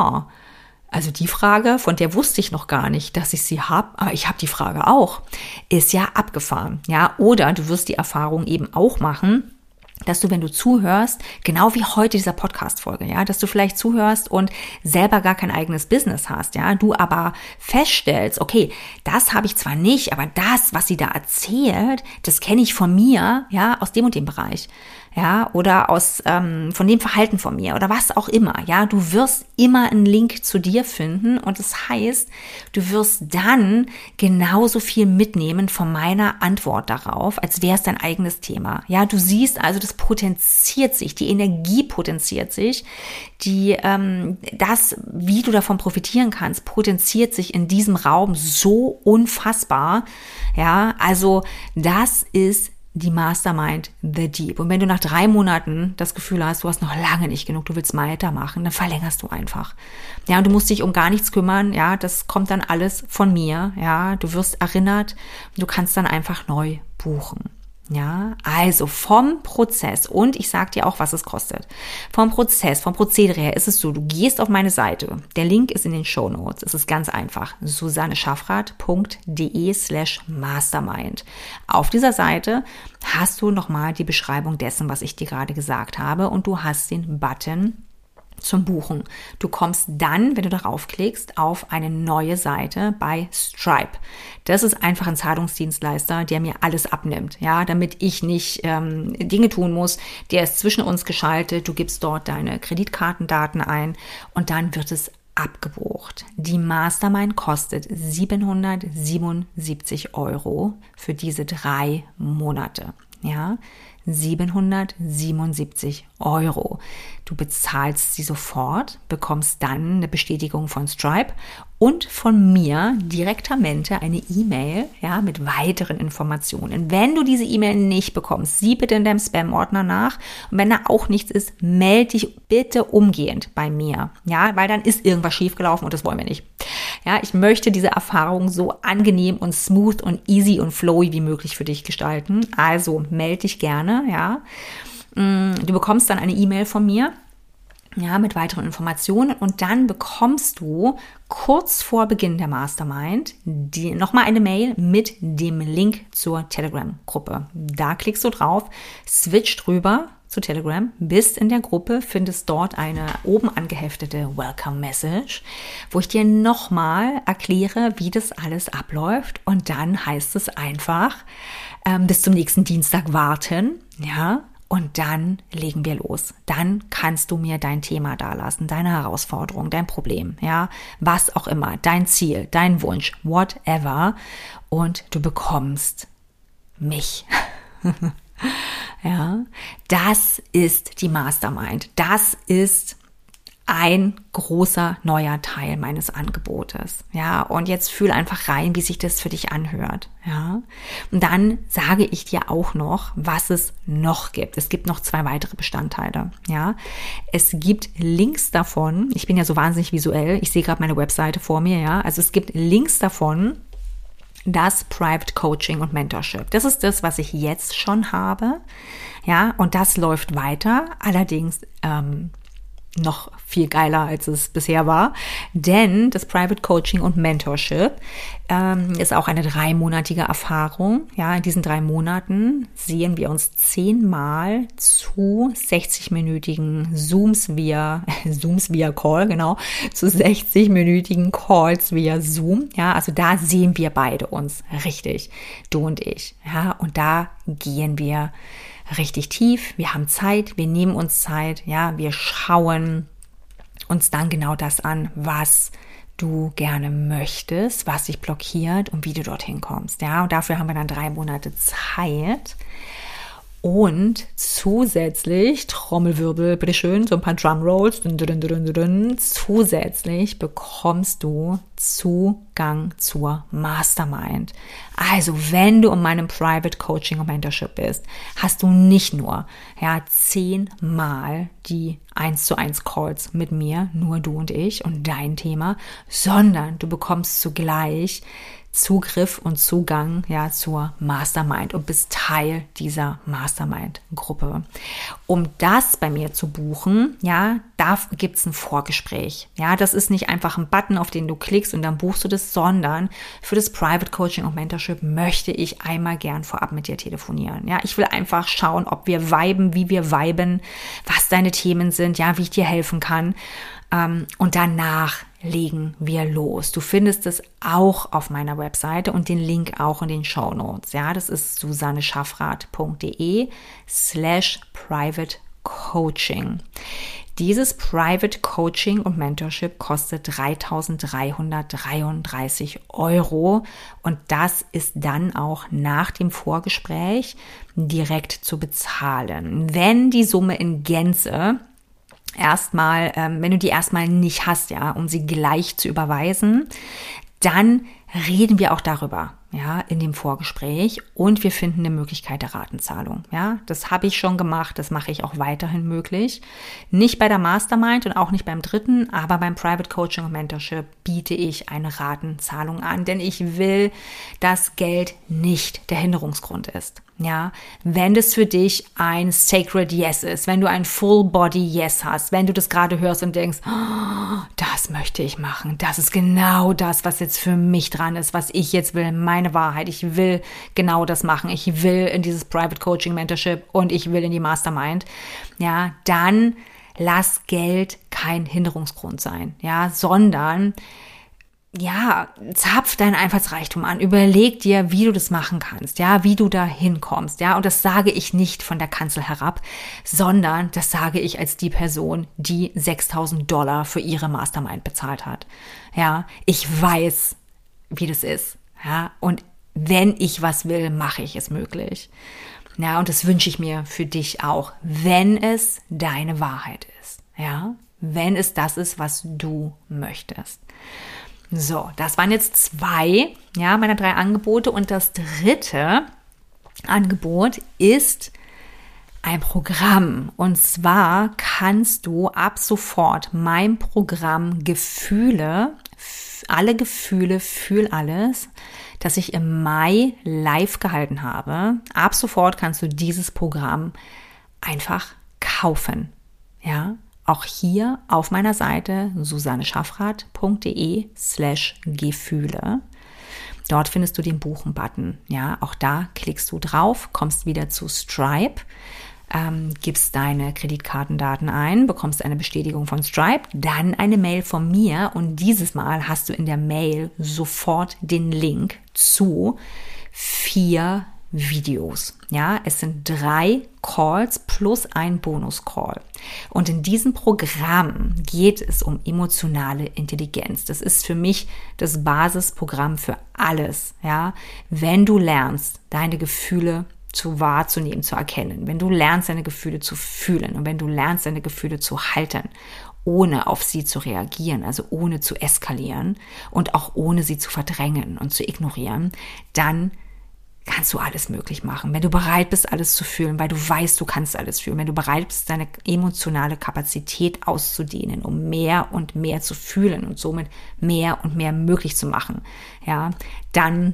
also die Frage, von der wusste ich noch gar nicht, dass ich sie habe, aber ich habe die Frage auch, ist ja abgefahren. Ja, oder du wirst die Erfahrung eben auch machen, dass du, wenn du zuhörst, genau wie heute dieser Podcast-Folge, ja, dass du vielleicht zuhörst und selber gar kein eigenes Business hast, ja, du aber feststellst, okay, das habe ich zwar nicht, aber das, was sie da erzählt, das kenne ich von mir, ja, aus dem und dem Bereich, ja, oder von dem Verhalten von mir oder was auch immer, ja, du wirst immer einen Link zu dir finden und das heißt, du wirst dann genauso viel mitnehmen von meiner Antwort darauf, als wäre es dein eigenes Thema, ja, du siehst also, das potenziert sich, die Energie potenziert sich, das, wie du davon profitieren kannst, potenziert sich in diesem Raum so unfassbar, ja, also das ist die Mastermind The Deep. Und wenn du nach 3 Monaten das Gefühl hast, du hast noch lange nicht genug, du willst weitermachen, dann verlängerst du einfach. Ja, und du musst dich um gar nichts kümmern, ja, das kommt dann alles von mir, ja, du wirst erinnert, du kannst dann einfach neu buchen. Ja, also vom Prozess, und ich sage dir auch, was es kostet. Vom Prozedere her ist es so, du gehst auf meine Seite. Der Link ist in den Shownotes. Es ist ganz einfach. susanneschaffrath.de/mastermind. Auf dieser Seite hast du nochmal die Beschreibung dessen, was ich dir gerade gesagt habe, und du hast den Button zum Buchen. Du kommst dann, wenn du darauf klickst, auf eine neue Seite bei Stripe. Das ist einfach ein Zahlungsdienstleister, der mir alles abnimmt, ja, damit ich nicht Dinge tun muss. Der ist zwischen uns geschaltet. Du gibst dort deine Kreditkartendaten ein und dann wird es abgebucht. Die Mastermind kostet 777 € für diese 3 Monate, ja. 777 €. Du bezahlst sie sofort, bekommst dann eine Bestätigung von Stripe und von mir direktamente eine E-Mail, ja, mit weiteren Informationen. Wenn du diese E-Mail nicht bekommst, sieh bitte in deinem Spam-Ordner nach. Und wenn da auch nichts ist, melde dich bitte umgehend bei mir, ja, weil dann ist irgendwas schiefgelaufen und das wollen wir nicht. Ja, ich möchte diese Erfahrung so angenehm und smooth und easy und flowy wie möglich für dich gestalten. Also melde dich gerne, ja. Du bekommst dann eine E-Mail von mir, ja, mit weiteren Informationen, und dann bekommst du kurz vor Beginn der Mastermind nochmal eine Mail mit dem Link zur Telegram-Gruppe. Da klickst du drauf, switcht rüber zu Telegram, bist in der Gruppe, findest dort eine oben angeheftete Welcome Message, wo ich dir nochmal erkläre, wie das alles abläuft, und dann heißt es einfach, bis zum nächsten Dienstag warten, ja. Und dann legen wir los. Dann kannst du mir dein Thema dalassen, deine Herausforderung, dein Problem, ja, was auch immer, dein Ziel, dein Wunsch, whatever. Und du bekommst mich. Ja, das ist die Mastermind. Das ist ein großer neuer Teil meines Angebotes. Ja, und jetzt fühl einfach rein, wie sich das für dich anhört. Ja, und dann sage ich dir auch noch, was es noch gibt. Es gibt noch 2 weitere Bestandteile. Ja, es gibt Links davon. Ich bin ja so wahnsinnig visuell. Ich sehe gerade meine Webseite vor mir. Ja, also es gibt Links davon. Das Private Coaching und Mentorship. Das ist das, was ich jetzt schon habe. Ja, und das läuft weiter. Allerdings noch viel geiler, als es bisher war. Denn das Private Coaching und Mentorship ist auch eine 3-monatige Erfahrung. Ja, in diesen 3 Monaten sehen wir uns 10-mal zu 60-minütigen Zooms via Call, genau, zu 60-minütigen Calls via Zoom. Ja, also da sehen wir beide uns richtig, du und ich. Ja, und da gehen wir richtig tief, wir haben Zeit, wir nehmen uns Zeit, ja, wir schauen uns dann genau das an, was du gerne möchtest, was dich blockiert und wie du dorthin kommst, ja, und dafür haben wir dann 3 Monate Zeit. Und zusätzlich, Trommelwirbel, bitteschön, so ein paar Drumrolls, zusätzlich bekommst du Zugang zur Mastermind. Also, wenn du in meinem Private Coaching und Mentorship bist, hast du nicht nur 10-mal die 1:1 Calls mit mir, nur du und ich und dein Thema, sondern du bekommst zugleich Zugriff und Zugang ja zur Mastermind und bist Teil dieser Mastermind-Gruppe. Um das bei mir zu buchen, ja, da gibt's ein Vorgespräch. Ja, das ist nicht einfach ein Button, auf den du klickst und dann buchst du das, sondern für das Private Coaching und Mentorship möchte ich einmal gern vorab mit dir telefonieren. Ja, ich will einfach schauen, ob wir viben, wie wir viben, was deine Themen sind, ja, wie ich dir helfen kann. Und danach legen wir los. Du findest es auch auf meiner Webseite und den Link auch in den Shownotes. Ja, das ist susanneschaffrath.de/private-coaching. Dieses Private Coaching und Mentorship kostet 3.333 € und das ist dann auch nach dem Vorgespräch direkt zu bezahlen. Wenn die Summe in Gänze wenn du die erstmal nicht hast, ja, um sie gleich zu überweisen, dann reden wir auch darüber, ja, in dem Vorgespräch und wir finden eine Möglichkeit der Ratenzahlung, ja. Das habe ich schon gemacht, das mache ich auch weiterhin möglich. Nicht bei der Mastermind und auch nicht beim dritten, aber beim Private Coaching und Mentorship biete ich eine Ratenzahlung an, denn ich will, dass Geld nicht der Hinderungsgrund ist. Ja, wenn das für dich ein Sacred Yes ist, wenn du ein Full Body Yes hast, wenn du das gerade hörst und denkst, oh, das möchte ich machen, das ist genau das, was jetzt für mich dran ist, was ich jetzt will, meine Wahrheit, ich will genau das machen, ich will in dieses Private Coaching Mentorship und ich will in die Mastermind, ja, dann lass Geld kein Hinderungsgrund sein, ja, sondern ja, zapf deinen Einfallsreichtum an, überleg dir, wie du das machen kannst, ja, wie du da hinkommst, ja, und das sage ich nicht von der Kanzel herab, sondern das sage ich als die Person, die $6.000 für ihre Mastermind bezahlt hat, ja, ich weiß, wie das ist, ja, und wenn ich was will, mache ich es möglich, ja, und das wünsche ich mir für dich auch, wenn es deine Wahrheit ist, ja, wenn es das ist, was du möchtest. So, das waren jetzt 2, ja, meiner 3 Angebote und das dritte Angebot ist ein Programm und zwar kannst du ab sofort mein Programm alle Gefühle, fühl alles, das ich im Mai live gehalten habe. Ab sofort kannst du dieses Programm einfach kaufen, ja. Auch hier auf meiner Seite susanneschaffrath.de/Gefühle. Dort findest du den Buchen-Button. Ja, auch da klickst du drauf, kommst wieder zu Stripe, gibst deine Kreditkartendaten ein, bekommst eine Bestätigung von Stripe, dann eine Mail von mir und dieses Mal hast du in der Mail sofort den Link zu 4 Videos. Ja, es sind 3 Calls plus ein Bonus-Call. Und in diesem Programm geht es um emotionale Intelligenz. Das ist für mich das Basisprogramm für alles. Ja, wenn du lernst, deine Gefühle wahrzunehmen, zu erkennen, wenn du lernst, deine Gefühle zu fühlen und wenn du lernst, deine Gefühle zu halten, ohne auf sie zu reagieren, also ohne zu eskalieren und auch ohne sie zu verdrängen und zu ignorieren, dann kannst du alles möglich machen. Wenn du bereit bist, alles zu fühlen, weil du weißt, du kannst alles fühlen, wenn du bereit bist, deine emotionale Kapazität auszudehnen, um mehr und mehr zu fühlen und somit mehr und mehr möglich zu machen, ja, dann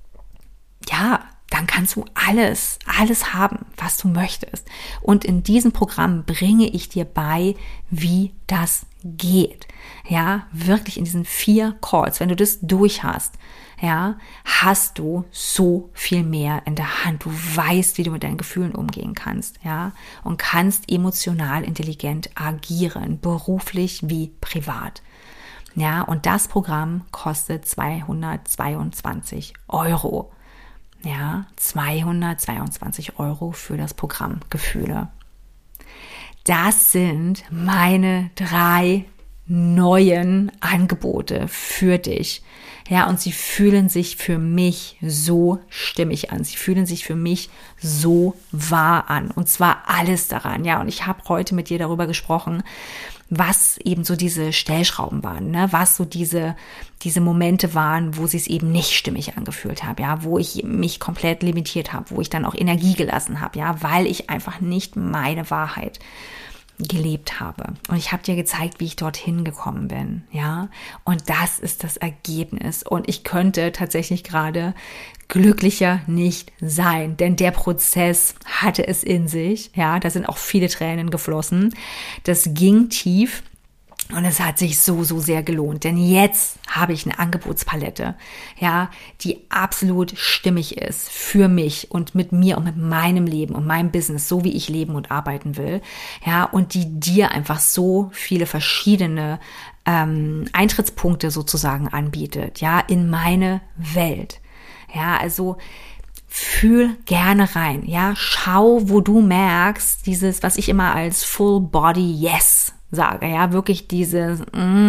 kannst du alles haben, was du möchtest. Und in diesem Programm bringe ich dir bei, wie das geht. Ja, wirklich in diesen 4 Calls, wenn du das durch hast, ja, hast du so viel mehr in der Hand. Du weißt, wie du mit deinen Gefühlen umgehen kannst, ja, und kannst emotional intelligent agieren, beruflich wie privat. Ja, und das Programm kostet 222 €. Ja, 222 € für das Programm Gefühle. Das sind meine 3 neuen Angebote für dich. Ja, und sie fühlen sich für mich so stimmig an. Sie fühlen sich für mich so wahr an. Und zwar alles daran. Ja, und ich habe heute mit dir darüber gesprochen, was eben so diese Stellschrauben waren, ne? Was so diese Momente waren, wo sie es eben nicht stimmig angefühlt habe, ja, wo ich mich komplett limitiert habe, wo ich dann auch Energie gelassen habe, ja, weil ich einfach nicht meine Wahrheit gelebt habe. Und ich habe dir gezeigt, wie ich dorthin gekommen bin, ja. Und das ist das Ergebnis. Und ich könnte tatsächlich gerade glücklicher nicht sein, denn der Prozess hatte es in sich, ja. Da sind auch viele Tränen geflossen. Das ging tief. Und es hat sich so sehr gelohnt, denn jetzt habe ich eine Angebotspalette, ja, die absolut stimmig ist für mich und mit mir und mit meinem Leben und meinem Business, so wie ich leben und arbeiten will, ja, und die dir einfach so viele verschiedene Eintrittspunkte sozusagen anbietet, ja, in meine Welt, ja, also fühl gerne rein, ja, schau, wo du merkst, dieses, was ich immer als Full Body Yes sage, ja, wirklich dieses,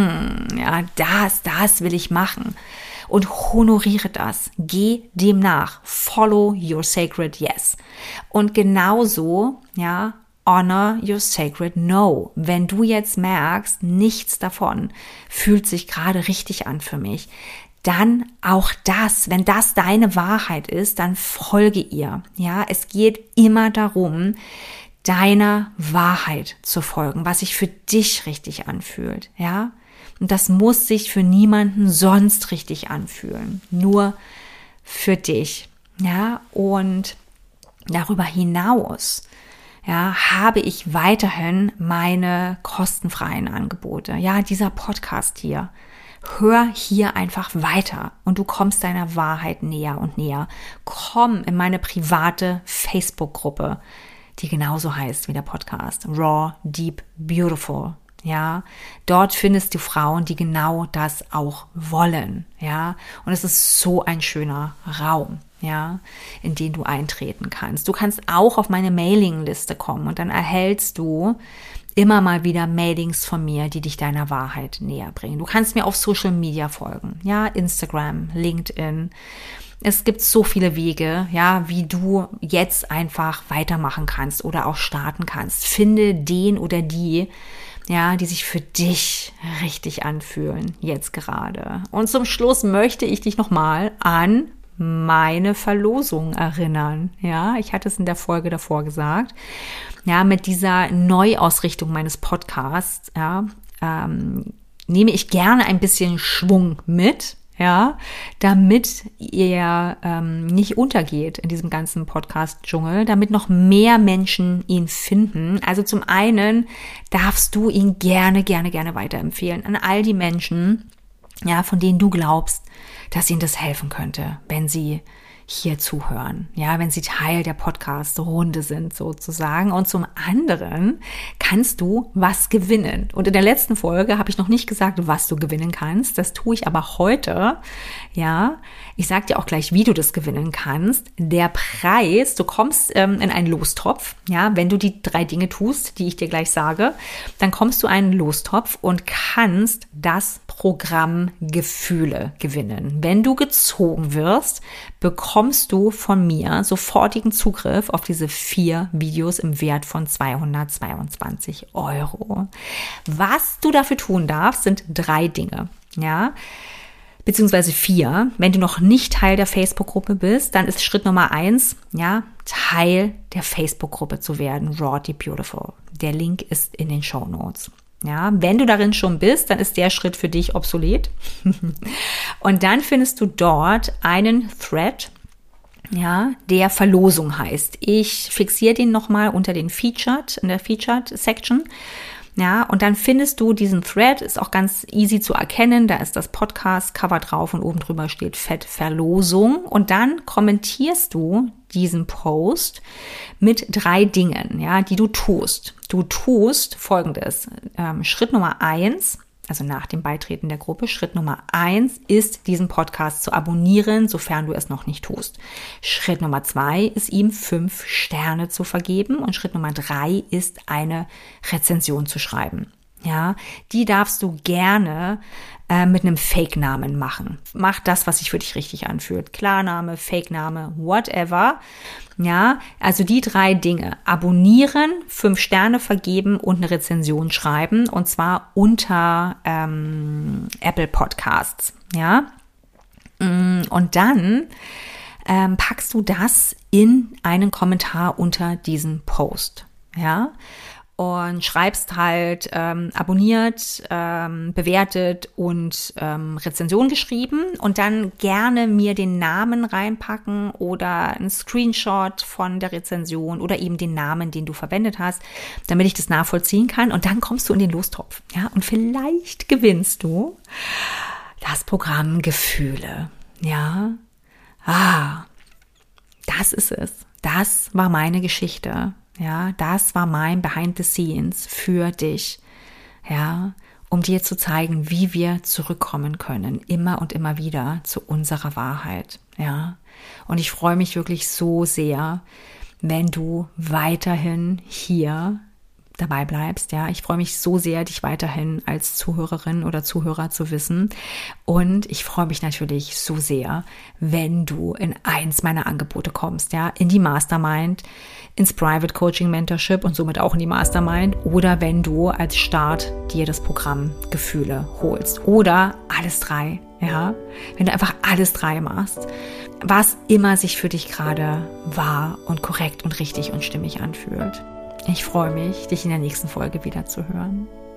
ja, das will ich machen und honoriere das, geh dem nach, follow your sacred yes und genauso, ja, honor your sacred no. Wenn du jetzt merkst, nichts davon fühlt sich gerade richtig an für mich, dann auch das, wenn das deine Wahrheit ist, dann folge ihr, ja, es geht immer darum, deiner Wahrheit zu folgen, was sich für dich richtig anfühlt, ja? Und das muss sich für niemanden sonst richtig anfühlen, nur für dich, ja? Und darüber hinaus, ja, habe ich weiterhin meine kostenfreien Angebote, ja, dieser Podcast hier. Hör hier einfach weiter und du kommst deiner Wahrheit näher und näher. Komm in meine private Facebook-Gruppe, die genauso heißt wie der Podcast, Raw, Deep, Beautiful, ja. Dort findest du Frauen, die genau das auch wollen, ja. Und es ist so ein schöner Raum, ja, in den du eintreten kannst. Du kannst auch auf meine Mailingliste kommen und dann erhältst du immer mal wieder Mailings von mir, die dich deiner Wahrheit näher bringen. Du kannst mir auf Social Media folgen, ja, Instagram, LinkedIn. Es gibt so viele Wege, ja, wie du jetzt einfach weitermachen kannst oder auch starten kannst. Finde den oder die, ja, die sich für dich richtig anfühlen, jetzt gerade. Und zum Schluss möchte ich dich nochmal an meine Verlosung erinnern. Ja, ich hatte es in der Folge davor gesagt. Ja, mit dieser Neuausrichtung meines Podcasts, ja, nehme ich gerne ein bisschen Schwung mit, ja, damit ihr nicht untergeht in diesem ganzen Podcast-Dschungel, damit noch mehr Menschen ihn finden. Also zum einen darfst du ihn gerne weiterempfehlen an all die Menschen, ja, von denen du glaubst, dass ihnen das helfen könnte, wenn sie hier zuhören, ja, wenn sie Teil der Podcast-Runde sind sozusagen. Und zum anderen kannst du was gewinnen. Und in der letzten Folge habe ich noch nicht gesagt, was du gewinnen kannst. Das tue ich aber heute, ja. Ich sage dir auch gleich, wie du das gewinnen kannst. Der Preis, du kommst in einen Lostopf, ja, wenn du die 3 Dinge tust, die ich dir gleich sage, dann kommst du in einen Lostopf und kannst das Programm Gefühle gewinnen. Wenn du gezogen wirst, bekommst du von mir sofortigen Zugriff auf diese 4 Videos im Wert von 222 €. Was du dafür tun darfst, sind 3 Dinge, ja, beziehungsweise 4. Wenn du noch nicht Teil der Facebook-Gruppe bist, dann ist Schritt Nummer 1, ja, Teil der Facebook-Gruppe zu werden, Raw, Deep, Beautiful. Der Link ist in den Shownotes. Ja, wenn du darin schon bist, dann ist der Schritt für dich obsolet. Und dann findest du dort einen Thread, ja, der Verlosung heißt. Ich fixiere den nochmal unter den Featured, in der Featured-Section. Ja, und dann findest du diesen Thread, ist auch ganz easy zu erkennen. Da ist das Podcast-Cover drauf und oben drüber steht fett Verlosung. Und dann kommentierst du diesen Post mit 3 Dingen, ja, die du tust. Du tust Folgendes. Schritt Nummer 1, also nach dem Beitreten der Gruppe, Schritt Nummer 1 ist, diesen Podcast zu abonnieren, sofern du es noch nicht tust. Schritt Nummer 2 ist, ihm 5 Sterne zu vergeben. Und Schritt Nummer 3 ist, eine Rezension zu schreiben. Ja, die darfst du gerne mit einem Fake-Namen machen. Mach das, was sich für dich richtig anfühlt. Klarname, Fake-Name, whatever. Ja, also die 3 Dinge. Abonnieren, 5 Sterne vergeben und eine Rezension schreiben. Und zwar unter Apple Podcasts. Ja, und dann packst du das in einen Kommentar unter diesen Post. Ja, und schreibst halt abonniert, bewertet und Rezension geschrieben und dann gerne mir den Namen reinpacken oder einen Screenshot von der Rezension oder eben den Namen, den du verwendet hast, damit ich das nachvollziehen kann und dann kommst du in den Lostopf, ja, und vielleicht gewinnst du das Programm Gefühle, ja. Das ist es. Das war meine Geschichte. Ja, das war mein Behind the Scenes für dich. Ja, um dir zu zeigen, wie wir zurückkommen können, immer und immer wieder zu unserer Wahrheit. Ja, und ich freue mich wirklich so sehr, wenn du weiterhin hier dabei bleibst. Ja, ich freue mich so sehr, dich weiterhin als Zuhörerin oder Zuhörer zu wissen. Und ich freue mich natürlich so sehr, wenn du in eins meiner Angebote kommst, ja, in die Mastermind, ins Private Coaching Mentorship und somit auch in die Mastermind oder wenn du als Start dir das Programm Gefühle holst oder alles drei, ja, wenn du einfach alles drei machst, was immer sich für dich gerade wahr und korrekt und richtig und stimmig anfühlt. Ich freue mich, dich in der nächsten Folge wieder zu hören.